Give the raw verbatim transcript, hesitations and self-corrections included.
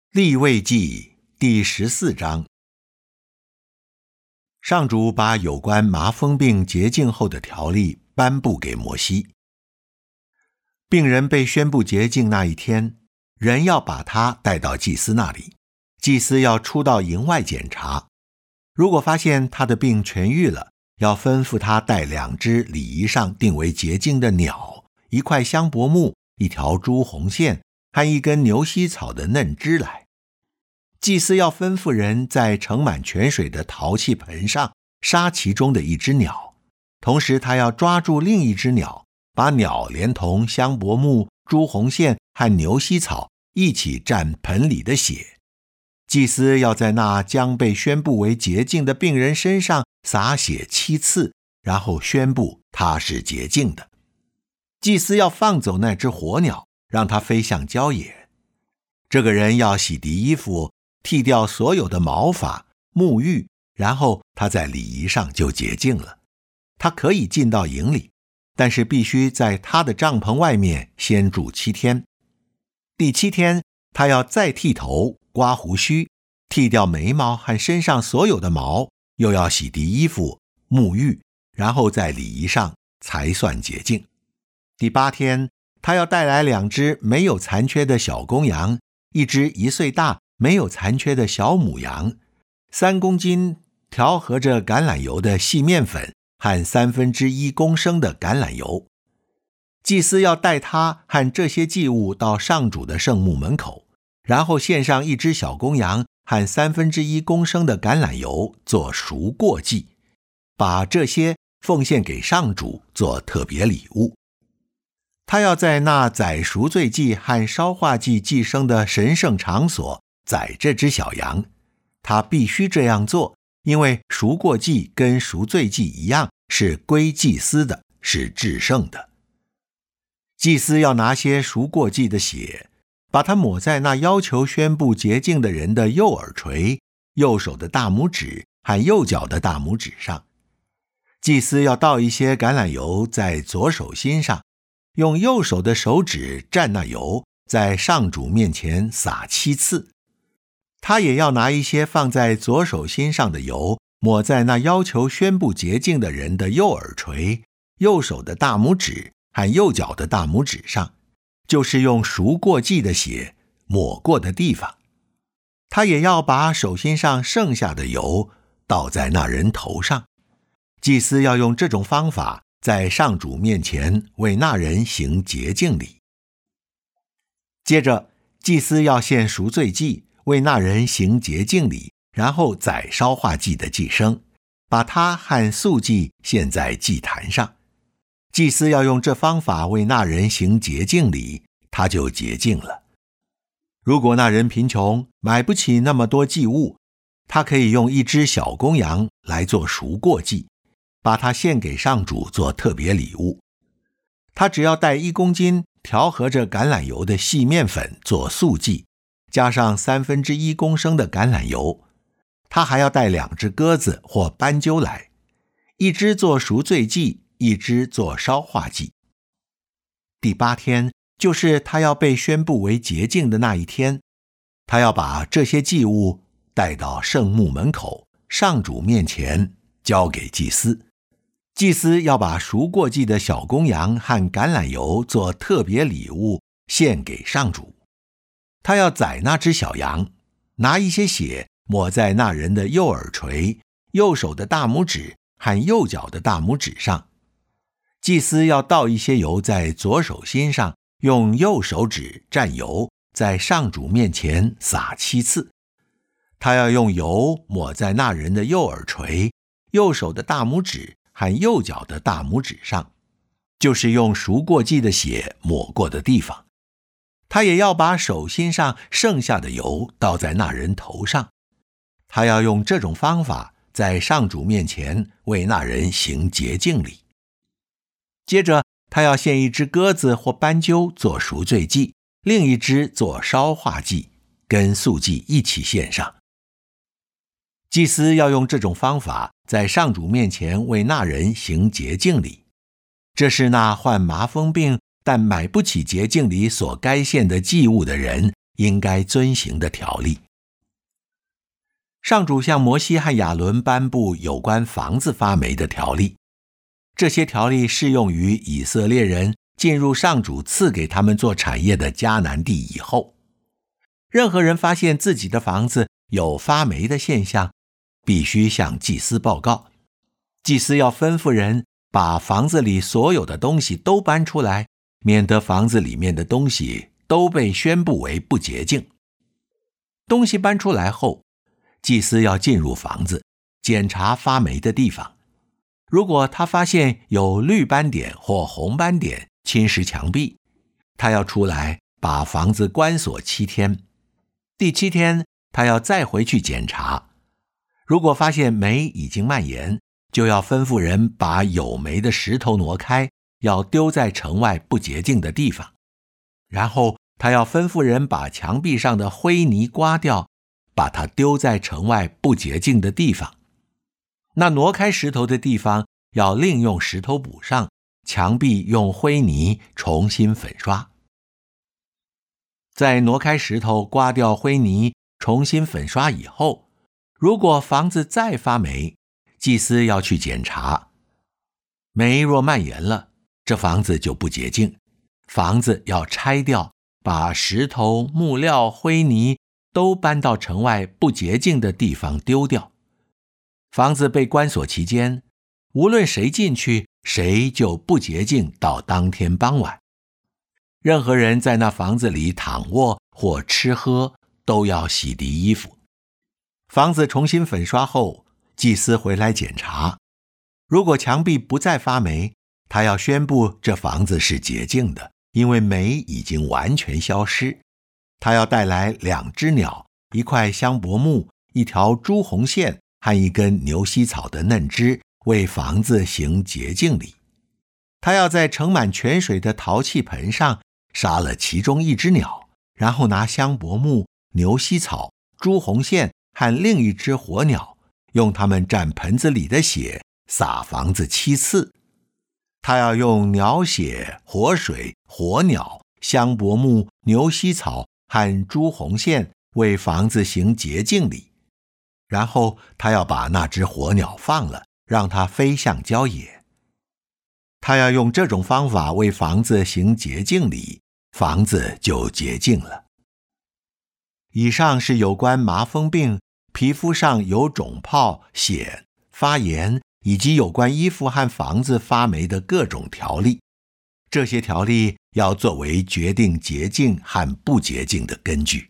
利未记第十四章。上主把有关麻风病洁净后的条例颁布给摩西。病人被宣布洁净那一天，人要把他带到祭司那里，祭司要出到营外检查。如果发现他的病痊愈了，要吩咐他带两只礼仪上定为洁净的鸟，一块香柏木，一条朱红线和一根牛膝草的嫩枝来。祭司要吩咐人在盛满泉水的陶器盆上杀其中的一只鸟，同时他要抓住另一只鸟，把鸟连同香柏木、朱红线和牛膝草一起蘸盆里的血。祭司要在那将被宣布为洁净的病人身上洒血七次，然后宣布他是洁净的。祭司要放走那只活鸟，让它飞向郊野。这个人要洗涤衣服，剃掉所有的毛发，沐浴，然后他在礼仪上就洁净了。他可以进到营里，但是必须在他的帐篷外面先住七天。第七天，他要再剃头，刮胡须，剃掉眉毛和身上所有的毛，又要洗涤衣服，沐浴，然后在礼仪上才算洁净。第八天，他要带来两只没有残缺的小公羊，一只一岁大没有残缺的小母羊，三公斤调和着橄榄油的细面粉和三分之一公升的橄榄油。祭司要带他和这些祭物到上主的圣幕门口，然后献上一只小公羊和三分之一公升的橄榄油做赎过祭，把这些奉献给上主做特别礼物。他要在那宰赎罪祭和烧化祭祭牲的神圣场所宰这只小羊。他必须这样做，因为赎过祭跟赎罪祭一样，是归祭司的，是至圣的。祭司要拿些赎过祭的血，把它抹在那要求宣布洁净的人的右耳垂、右手的大拇指和右脚的大拇指上。祭司要倒一些橄榄油在左手心上，用右手的手指蘸那油，在上主面前洒七次。他也要拿一些放在左手心上的油，抹在那要求宣布洁净的人的右耳垂、右手的大拇指和右脚的大拇指上，就是用赎过祭的血抹过的地方。他也要把手心上剩下的油倒在那人头上。祭司要用这种方法在上主面前为那人行洁净礼。接着，祭司要献赎罪祭，为那人行洁净礼，然后宰烧化祭的祭牲，把它和素祭献在祭坛上。祭司要用这方法为那人行洁净礼，他就洁净了。如果那人贫穷，买不起那么多祭物，他可以用一只小公羊来做赎过祭，把它献给上主做特别礼物。他只要带一公斤调和着橄榄油的细面粉做素祭，加上三分之一公升的橄榄油。他还要带两只鸽子或斑鸠来，一只做赎罪祭，一只做烧化祭。第八天，就是他要被宣布为洁净的那一天，他要把这些祭物带到圣幕门口，上主面前交给祭司。祭司要把赎过祭的小公羊和橄榄油做特别礼物献给上主。他要宰那只小羊，拿一些血抹在那人的右耳垂、右手的大拇指和右脚的大拇指上。祭司要倒一些油在左手心上，用右手指蘸油，在上主面前洒七次。他要用油抹在那人的右耳垂、右手的大拇指和右脚的大拇指上，就是用赎过祭的血抹过的地方。他也要把手心上剩下的油倒在那人头上。他要用这种方法在上主面前为那人行洁净礼。接着，他要献一只鸽子或斑鸠做赎罪祭，另一只做烧化祭，跟素祭一起献上。祭司要用这种方法在上主面前为那人行洁净礼。这是那患麻风病但买不起洁净礼所该献的祭物的人应该遵行的条例。上主向摩西和亚伦颁布有关房子发霉的条例，这些条例适用于以色列人进入上主赐给他们做产业的迦南地以后。任何人发现自己的房子有发霉的现象，必须向祭司报告。祭司要吩咐人把房子里所有的东西都搬出来，免得房子里面的东西都被宣布为不洁净。东西搬出来后，祭司要进入房子，检查发霉的地方。如果他发现有绿斑点或红斑点侵蚀墙壁，他要出来把房子关锁七天。第七天，他要再回去检查。如果发现霉已经蔓延，就要吩咐人把有霉的石头挪开，要丢在城外不洁净的地方。然后他要吩咐人把墙壁上的灰泥刮掉，把它丢在城外不洁净的地方。那挪开石头的地方要另用石头补上，墙壁用灰泥重新粉刷。在挪开石头、刮掉灰泥、重新粉刷以后，如果房子再发霉，祭司要去检查。霉若蔓延了，这房子就不洁净，房子要拆掉，把石头、木料、灰泥都搬到城外不洁净的地方丢掉。房子被关锁期间，无论谁进去，谁就不洁净到当天傍晚。任何人在那房子里躺卧或吃喝，都要洗涤衣服。房子重新粉刷后，祭司回来检查，如果墙壁不再发霉，他要宣布这房子是洁净的，因为霉已经完全消失。他要带来两只鸟、一块香柏木、一条朱红线和一根牛膝草的嫩枝，为房子行洁净礼。他要在盛满泉水的陶器盆上杀了其中一只鸟，然后拿香柏木、牛膝草、朱红线和另一只活鸟，用它们蘸盆子里的血洒房子七次。他要用鸟血、活水、活鸟、香柏木、牛膝草和朱红线为房子行洁净礼。然后他要把那只活鸟放了，让它飞向郊野。他要用这种方法为房子行洁净礼，房子就洁净了。以上是有关麻风病、皮肤上有肿泡、癣、发炎，以及有关衣服和房子发霉的各种条例。这些条例要作为决定洁净和不洁净的根据。